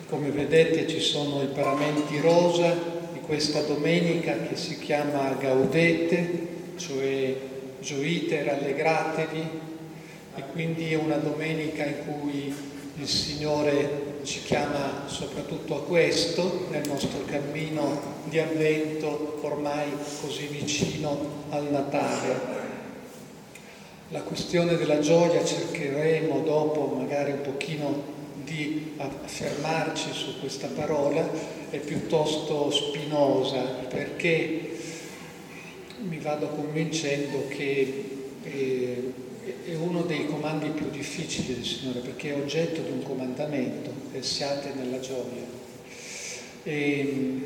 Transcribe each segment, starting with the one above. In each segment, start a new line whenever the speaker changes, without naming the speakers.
Come vedete ci sono i paramenti rosa di questa domenica che si chiama Gaudete, cioè gioite, rallegratevi, e quindi è una domenica in cui il Signore ci chiama soprattutto a questo nel nostro cammino di avvento ormai così vicino al Natale. La questione della gioia cercheremo dopo magari un pochino di affermarci su questa parola, è piuttosto spinosa, perché mi vado convincendo che è uno dei comandi più difficili del Signore, perché è oggetto di un comandamento, siate nella gioia. E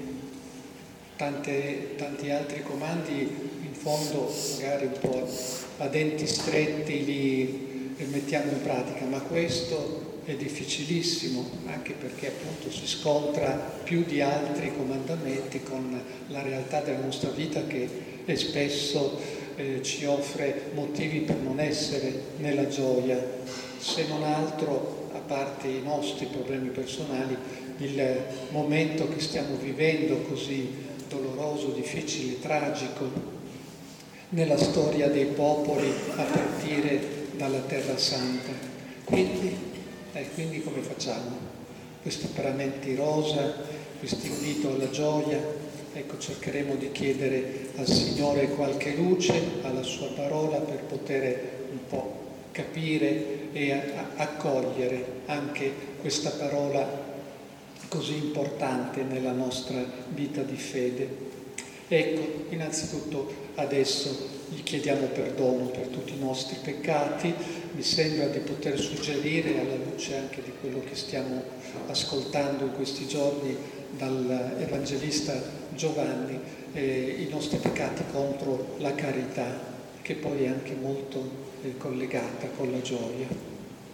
tanti altri comandi in fondo magari un po' a denti stretti li mettiamo in pratica, ma questo è difficilissimo, anche perché appunto si scontra più di altri comandamenti con la realtà della nostra vita che spesso ci offre motivi per non essere nella gioia, se non altro, a parte i nostri problemi personali, il momento che stiamo vivendo così doloroso, difficile, tragico nella storia dei popoli a partire dalla Terra Santa. Quindi come facciamo? Questi paramenti rosa, questo invito alla gioia, ecco, cercheremo di chiedere al Signore qualche luce, alla Sua parola, per poter un po' capire e accogliere anche questa parola così importante nella nostra vita di fede. Ecco, innanzitutto adesso gli chiediamo perdono per tutti i nostri peccati. Mi sembra di poter suggerire, alla luce anche di quello che stiamo ascoltando in questi giorni dall'Evangelista Giovanni, i nostri peccati contro la carità, che poi è anche molto collegata con la gioia.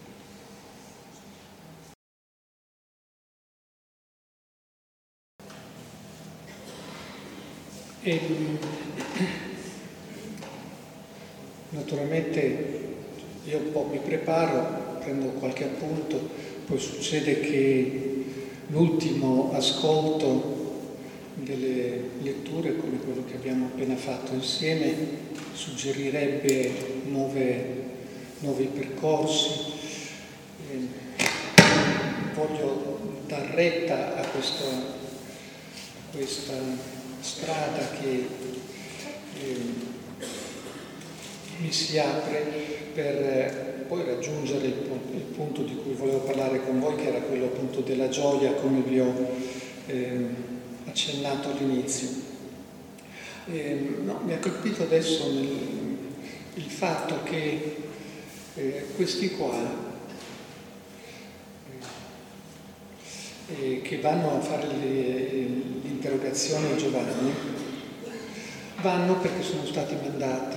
E naturalmente io un po' mi preparo, prendo qualche appunto, poi succede che l'ultimo ascolto delle letture, come quello che abbiamo appena fatto insieme, suggerirebbe nuovi percorsi. Voglio dar retta a questa strada che mi si apre per poi raggiungere il punto di cui volevo parlare con voi, che era quello appunto della gioia, come vi ho accennato all'inizio. Mi ha colpito adesso il fatto che questi qua che vanno a fare l'interrogazione a Giovanni vanno perché sono stati mandati.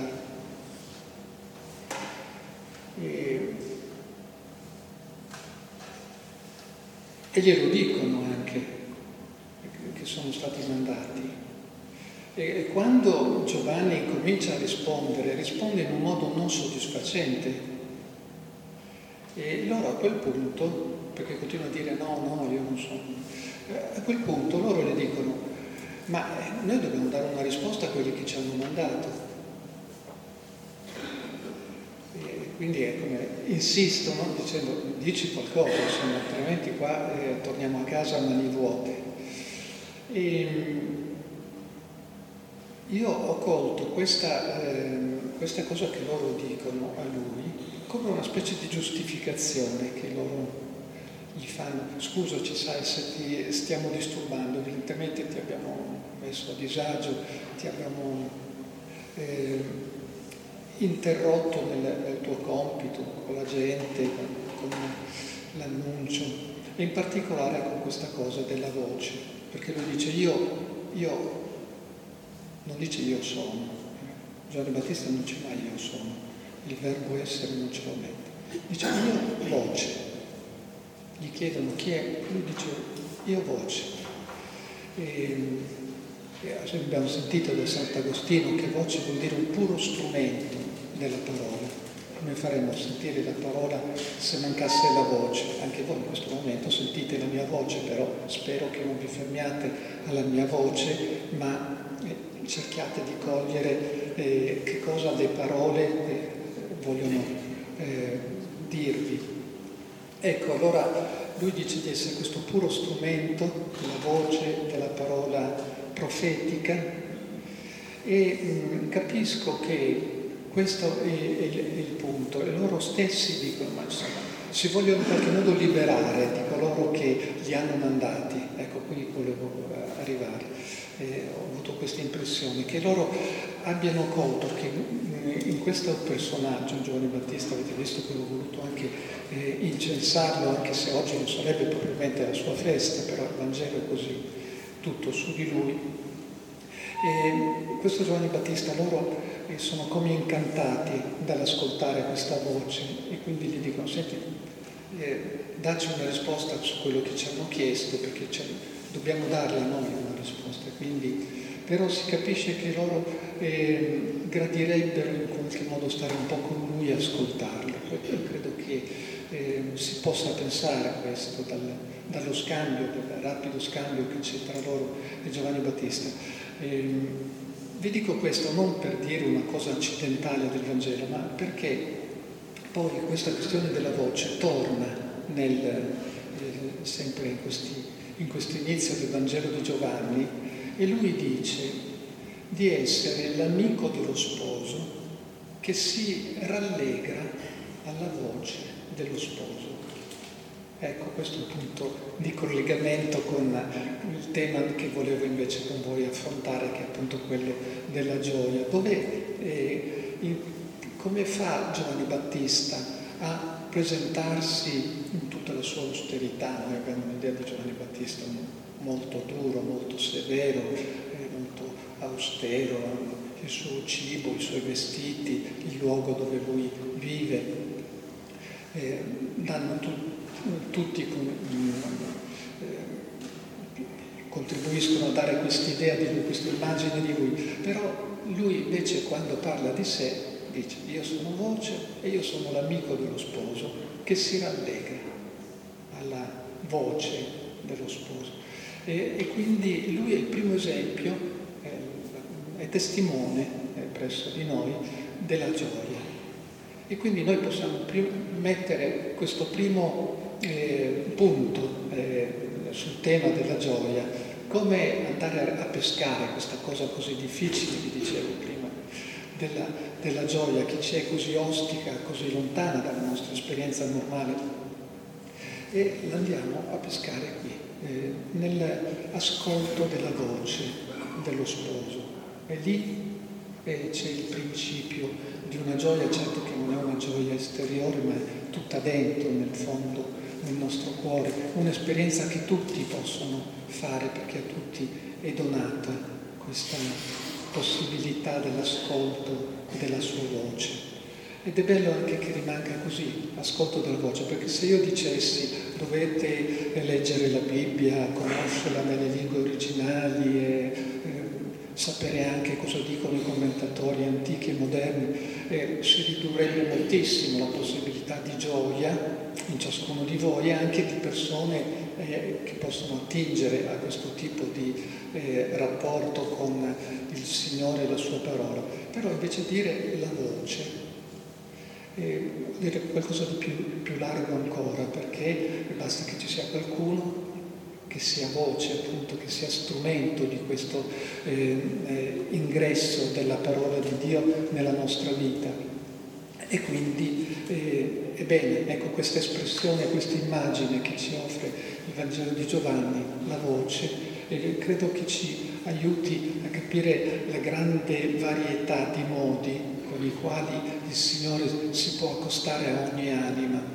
E glielo dicono anche che sono stati mandati. E quando Giovanni comincia a rispondere, risponde in un modo non soddisfacente. E loro a quel punto, perché continua a dire no, io non sono, a quel punto loro le dicono: ma noi dobbiamo dare una risposta a quelli che ci hanno mandato. Quindi insistono dicendo: dici qualcosa, insomma, altrimenti qua torniamo a casa a mani vuote. E io ho colto questa cosa che loro dicono a lui come una specie di giustificazione che loro gli fanno. Scusaci, sai, se ti stiamo disturbando, evidentemente ti abbiamo messo a disagio, ti abbiamo interrotto nel tuo compito con la gente, con l'annuncio, e in particolare con questa cosa della voce, perché lui dice io non dice io sono. Giovanni Battista non dice mai io sono, il verbo essere non ce lo mette, dice io voce. Gli chiedono chi è, lui dice io voce. Abbiamo sentito da Sant'Agostino che voce vuol dire un puro strumento della parola. Come faremo a sentire la parola se mancasse la voce? Anche voi in questo momento sentite la mia voce, però spero che non vi fermiate alla mia voce, ma cerchiate di cogliere che cosa le parole vogliono dirvi. Ecco, allora lui dice di essere questo puro strumento della voce, della parola profetica, e capisco che questo è il punto, e loro stessi dicono, ma insomma, si vogliono in qualche modo liberare di coloro che li hanno mandati. Ecco, qui volevo arrivare. Ho avuto questa impressione, che loro abbiano colto che in questo personaggio, Giovanni Battista, avete visto che ho voluto anche incensarlo, anche se oggi non sarebbe propriamente la sua festa, però il Vangelo è così, tutto su di lui. E questo Giovanni Battista, loro sono come incantati dall'ascoltare questa voce, e quindi gli dicono, senti, dacci una risposta su quello che ci hanno chiesto, perché dobbiamo darle a noi una risposta. Quindi, però si capisce che loro gradirebbero in qualche modo stare un po' con lui e ascoltarlo. Io credo che si possa pensare a questo dallo scambio, dal rapido scambio che c'è tra loro e Giovanni Battista. Vi dico questo non per dire una cosa accidentale del Vangelo, ma perché poi questa questione della voce torna sempre in questo inizio del Vangelo di Giovanni, e lui dice di essere l'amico dello sposo che si rallegra alla voce dello sposo. Ecco, questo è un punto di collegamento con il tema che volevo invece con voi affrontare, che è appunto quello della gioia. Come fa Giovanni Battista a presentarsi in tutta la sua austerità? Noi abbiamo un'idea di Giovanni Battista molto duro, molto severo, molto austero, il suo cibo, i suoi vestiti, il luogo dove lui vive, tutti contribuiscono a dare quest'idea di lui, questa immagine di lui, però lui invece quando parla di sé dice: io sono voce e io sono l'amico dello sposo che si rallegra alla voce dello sposo, e quindi lui è il primo esempio, è testimone presso di noi della gioia. E quindi noi possiamo mettere questo primo punto sul tema della gioia, come andare a pescare questa cosa così difficile, vi dicevo prima, della gioia che ci è così ostica, così lontana dalla nostra esperienza normale, e l'andiamo a pescare qui, nell'ascolto della voce dello sposo. E lì c'è il principio di una gioia, certo che non è una gioia esteriore, ma è tutta dentro, nel fondo, nel nostro cuore, un'esperienza che tutti possono fare, perché a tutti è donata questa possibilità dell'ascolto della sua voce. Ed è bello anche che rimanga così, ascolto della voce, perché se io dicessi dovete leggere la Bibbia, conoscerla nelle lingue originali e sapere anche cosa dicono i commentatori antichi e moderni, si ridurrebbe moltissimo la possibilità di gioia in ciascuno di voi, e anche di persone che possono attingere a questo tipo di rapporto con il Signore e la sua parola. Però invece dire la voce, dire qualcosa di più largo ancora, perché basta che ci sia qualcuno che sia voce, appunto, che sia strumento di questo ingresso della parola di Dio nella nostra vita. E quindi ebbene, ecco, questa espressione, questa immagine che ci offre il Vangelo di Giovanni, la voce, credo che ci aiuti a capire la grande varietà di modi con i quali il Signore si può accostare a ogni anima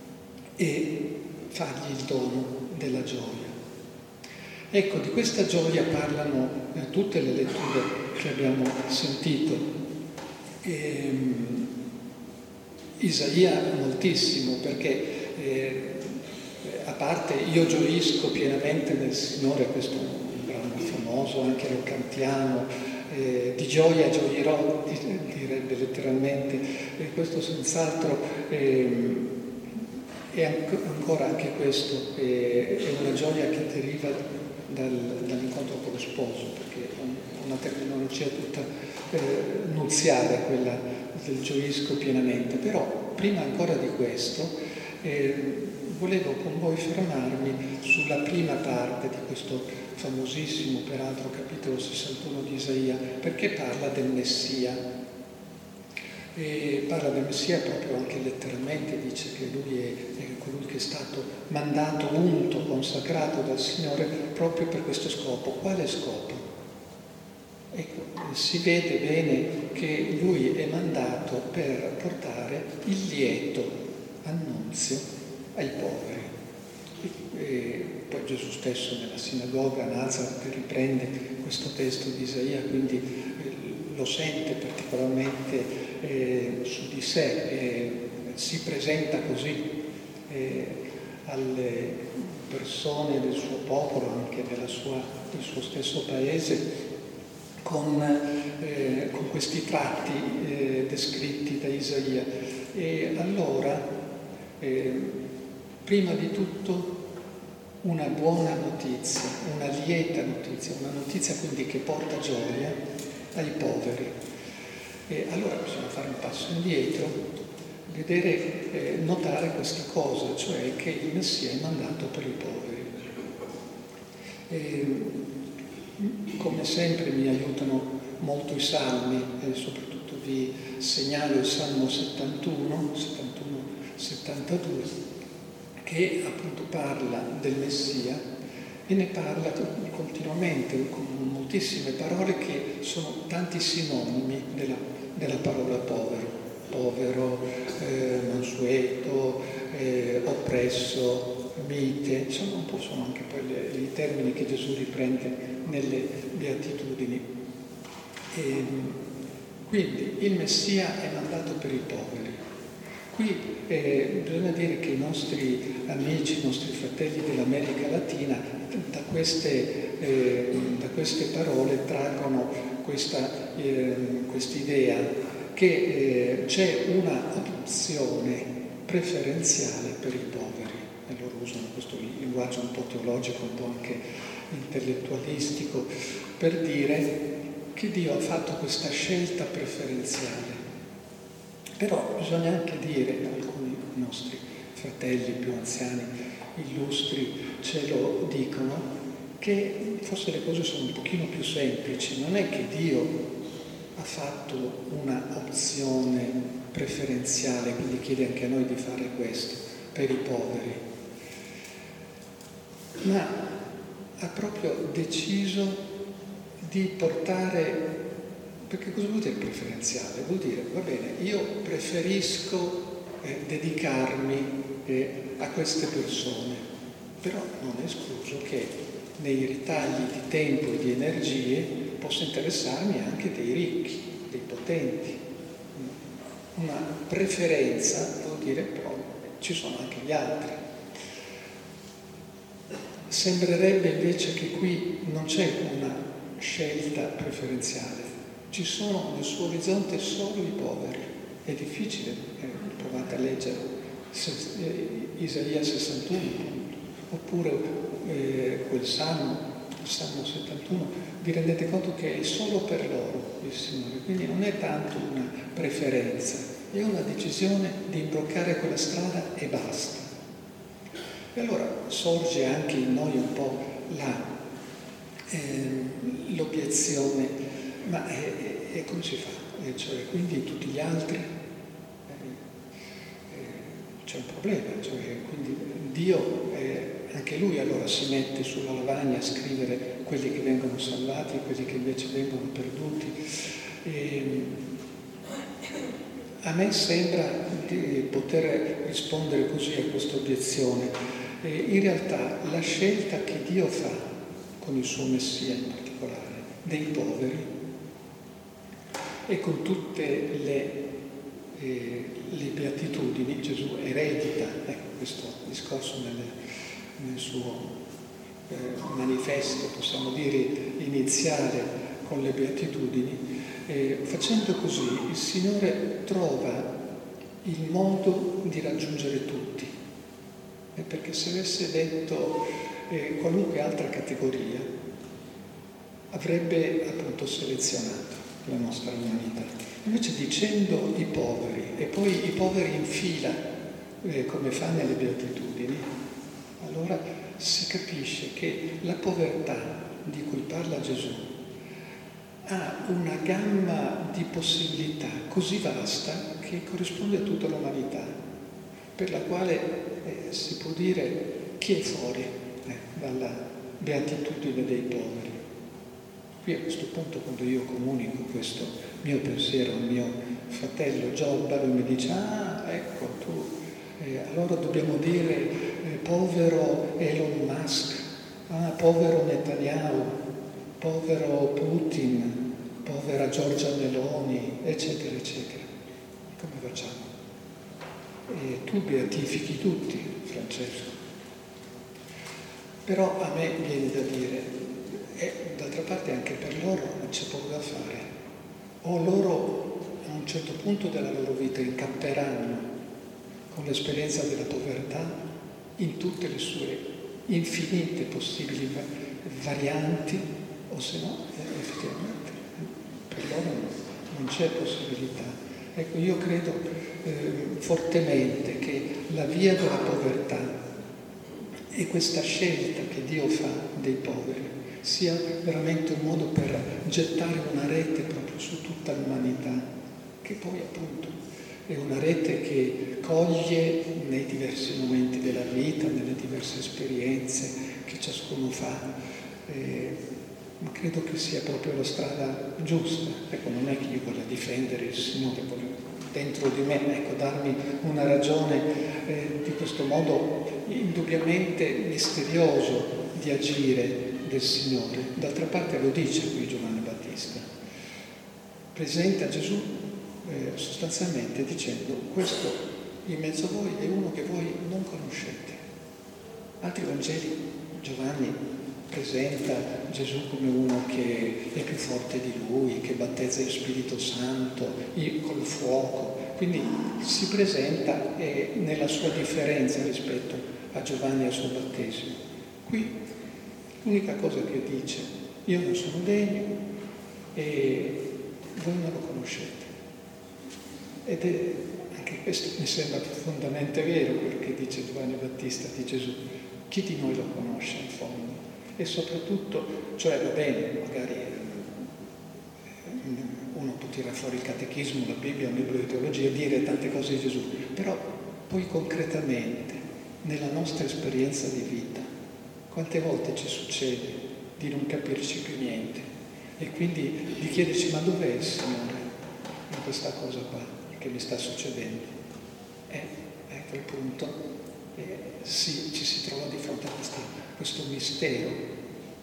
e fargli il dono della gioia. Ecco, di questa gioia parlano tutte le letture che abbiamo sentito. Isaia moltissimo, perché a parte io gioisco pienamente nel Signore, questo è un brano famoso, anche lo cantiamo, di gioia gioirò, direbbe letteralmente, e questo senz'altro è ancora anche questo, è una gioia gioia che deriva dall'incontro con lo sposo, perché è una terminologia tutta nuziale, quella del gioisco pienamente. Però prima ancora di questo volevo con voi fermarmi sulla prima parte di questo famosissimo, peraltro, capitolo 61 di Isaia, perché parla del Messia. E parla del Messia proprio anche letteralmente, dice che lui è colui che è stato mandato, unto, consacrato dal Signore proprio per questo scopo. Quale scopo? Ecco, si vede bene che lui è mandato per portare il lieto annunzio ai poveri. E poi Gesù stesso nella sinagoga a Nazareth riprende questo testo di Isaia, quindi lo sente particolarmente su di sé, si presenta così alle persone del suo popolo, anche del suo stesso paese, con questi tratti descritti da Isaia. E allora, prima di tutto, una buona notizia, una lieta notizia, una notizia quindi che porta gioia ai poveri. E allora bisogna fare un passo indietro, notare questa cosa, cioè che il Messia è mandato per i poveri. Come sempre mi aiutano molto i salmi, e soprattutto vi segnalo il Salmo 71, 72, che appunto parla del Messia e ne parla continuamente con moltissime parole che sono tanti sinonimi della parola povero, mansueto, oppresso, mite, insomma un po' sono anche poi i termini che Gesù riprende nelle Beatitudini. Quindi il Messia è mandato per i poveri. Qui bisogna dire che i nostri amici, i nostri fratelli dell'America Latina da queste parole traggono quest'idea che c'è una opzione preferenziale per i poveri, e loro usano questo linguaggio un po' teologico, un po' anche intellettualistico, per dire che Dio ha fatto questa scelta preferenziale. Però bisogna anche dire, alcuni nostri fratelli più anziani, illustri, ce lo dicono, che forse le cose sono un pochino più semplici. Non è che Dio ha fatto una opzione preferenziale, quindi chiede anche a noi di fare questo per i poveri, ma ha proprio deciso di portare. Perché cosa vuol dire preferenziale? Vuol dire, va bene, io preferisco dedicarmi a queste persone, però non è escluso che nei ritagli di tempo e di energie possa interessarmi anche dei ricchi, dei potenti. Una preferenza vuol dire però ci sono anche gli altri. Sembrerebbe invece che qui non c'è una scelta preferenziale. Ci sono nel suo orizzonte solo i poveri. È difficile, provate a leggere Isaia 61, oppure quel Salmo, il Salmo 71, vi rendete conto che è solo per loro il Signore, quindi non è tanto una preferenza, è una decisione di imbroccare quella strada e basta. E allora sorge anche in noi un po' l'obiezione. Ma come si fa? Cioè, quindi tutti gli altri c'è un problema, cioè, quindi Dio anche lui allora si mette sulla lavagna a scrivere quelli che vengono salvati e quelli che invece vengono perduti. A me sembra di poter rispondere così a questa obiezione. In realtà la scelta che Dio fa con il suo Messia in particolare dei poveri e con tutte le beatitudini, Gesù eredita questo discorso nel suo manifesto, possiamo dire, iniziale con le beatitudini. Facendo così il Signore trova il modo di raggiungere tutti, perché se avesse detto qualunque altra categoria, avrebbe appunto selezionato la nostra umanità. Invece dicendo i poveri, e poi i poveri in fila, come fa nelle Beatitudini, allora si capisce che la povertà di cui parla Gesù ha una gamma di possibilità così vasta che corrisponde a tutta l'umanità, per la quale si può dire chi è fuori dalla beatitudine dei poveri. Qui a questo punto, quando io comunico questo mio pensiero al mio fratello Giobba, lui mi dice: ah, ecco, tu, allora dobbiamo dire povero Elon Musk, povero Netanyahu, povero Putin, povera Giorgia Meloni, eccetera, eccetera. Come facciamo? Tu beatifichi tutti, Francesco. Però a me viene da dire, d'altra parte anche per loro non c'è poco da fare. O loro a un certo punto della loro vita incapperanno con l'esperienza della povertà in tutte le sue infinite possibili varianti, o se no, effettivamente, per loro non c'è possibilità. Ecco, io credo fortemente che la via della povertà e questa scelta che Dio fa dei poveri sia veramente un modo per gettare una rete proprio su tutta l'umanità, che poi appunto è una rete che coglie nei diversi momenti della vita, nelle diverse esperienze che ciascuno fa. Ma credo che sia proprio la strada giusta. Ecco, non è che io voglia difendere il Signore, voglio dentro di me, ecco, darmi una ragione di questo modo indubbiamente misterioso di agire del Signore. D'altra parte lo dice qui Giovanni Battista. Presenta Gesù sostanzialmente dicendo: questo in mezzo a voi è uno che voi non conoscete. Altri Vangeli Giovanni presenta Gesù come uno che è più forte di lui, che battezza il Spirito Santo col fuoco. Quindi si presenta nella sua differenza rispetto a Giovanni e al suo battesimo. Qui l'unica cosa che dice: io non sono degno e voi non lo conoscete. Ed è anche questo mi sembra profondamente vero, perché dice Giovanni Battista di Gesù: chi di noi lo conosce in fondo? E soprattutto, cioè va bene, magari uno può tirare fuori il catechismo, la Bibbia, un libro di teologia, dire tante cose di Gesù, però poi concretamente, nella nostra esperienza di vita, quante volte ci succede di non capirci più niente e quindi di chiederci: ma dov'è il Signore in questa cosa qua che mi sta succedendo? A quel punto ci si trova di fronte a questo mistero.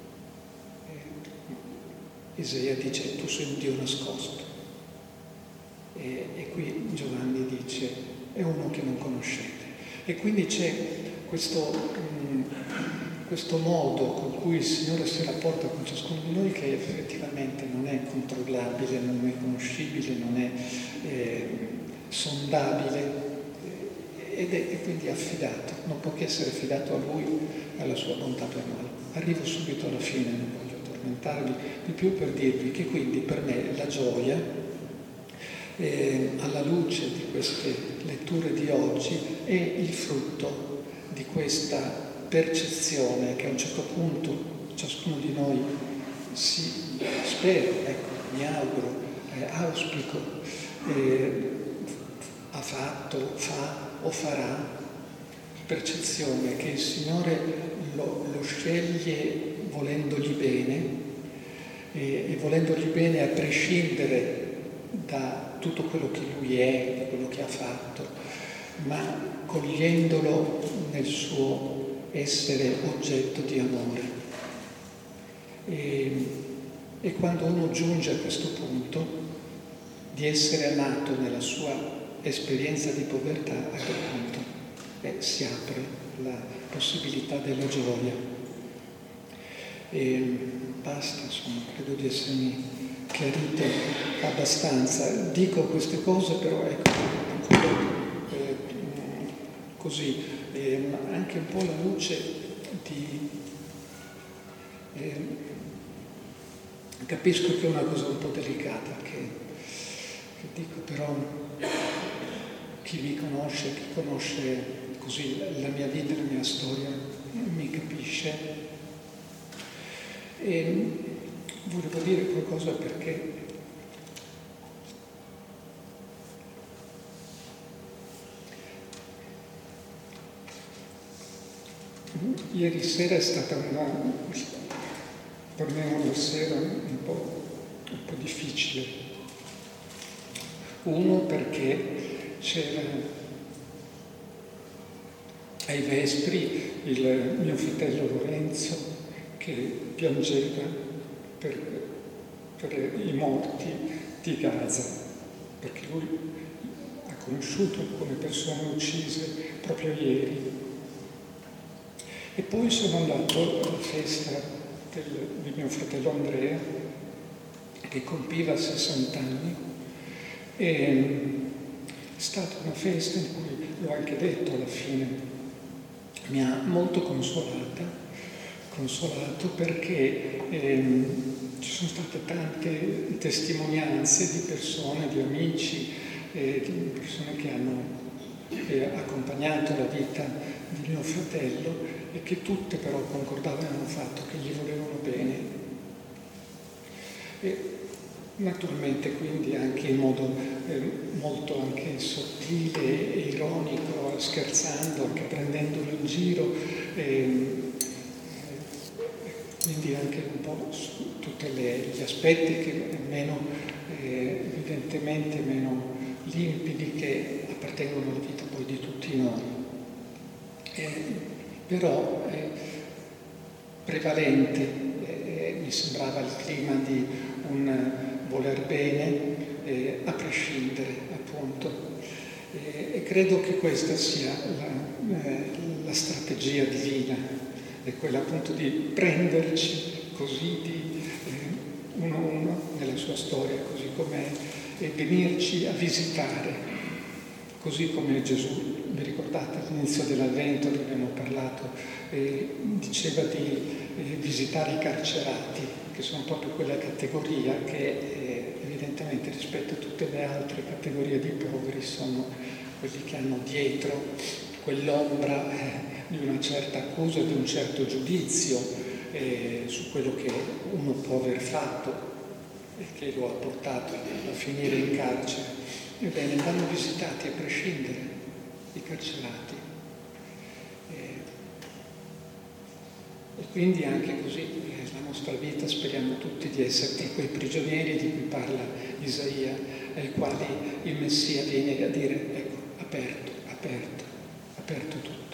Isaia dice: tu sei un Dio nascosto, e qui Giovanni dice: è uno che non conoscete. E quindi c'è questo modo con cui il Signore si rapporta con ciascuno di noi, che effettivamente non è controllabile, non è conoscibile, non è sondabile, ed è quindi affidato, non può che essere affidato a Lui, alla sua bontà per noi. Arrivo subito alla fine, non voglio tormentarvi di più, per dirvi che quindi per me la gioia, alla luce di queste letture di oggi, è il frutto di questa percezione che a un certo punto ciascuno di noi spero, ecco, mi auguro, auspico, ha fatto, fa o farà, percezione che il Signore lo sceglie volendogli bene, e volendogli bene a prescindere da tutto quello che Lui è, di quello che ha fatto, ma cogliendolo nel suo essere oggetto di amore. E quando uno giunge a questo punto di essere amato nella sua esperienza di povertà, a quel punto si apre la possibilità della gioia. E basta, insomma, credo di essermi chiarito abbastanza. Dico queste cose, però ecco, così, anche un po' alla luce Capisco che è una cosa un po' delicata, che dico, però chi mi conosce, chi conosce così la mia vita, la mia storia, mi capisce. E volevo dire qualcosa perché ieri sera è stata per me una sera un po' difficile. Uno, perché c'era ai Vespri il mio fratello Lorenzo che piangeva per i morti di Gaza, perché lui ha conosciuto alcune persone uccise proprio ieri. E poi sono andato alla festa di mio fratello Andrea, che compiva 60 anni, e è stata una festa in cui, l'ho anche detto alla fine, mi ha molto consolato perché ci sono state tante testimonianze di persone, di amici, di persone che hanno accompagnato la vita di mio fratello e che tutte però concordavano nel fatto che gli volevano bene. E naturalmente quindi anche in modo molto anche sottile e ironico, scherzando, anche prendendolo in giro, quindi anche un po' su tutti gli aspetti che evidentemente meno limpidi, che appartengono alla vita poi di tutti noi. Però prevalente mi sembrava il clima di un voler bene a prescindere, appunto. E credo che questa sia la strategia divina, è quella appunto di prenderci così uno a uno nella sua storia, così com'è, e venirci a visitare. Così come Gesù, vi ricordate all'inizio dell'Avvento, ne abbiamo parlato, diceva di visitare i carcerati, che sono proprio quella categoria che evidentemente rispetto a tutte le altre categorie di poveri sono quelli che hanno dietro quell'ombra di una certa accusa, di un certo giudizio su quello che uno può aver fatto e che lo ha portato a finire in carcere. Ebbene, vanno visitati a prescindere i carcerati. E quindi anche così la nostra vita speriamo tutti di essere tra quei prigionieri di cui parla Isaia, ai quali il Messia viene a dire, ecco, aperto tutto.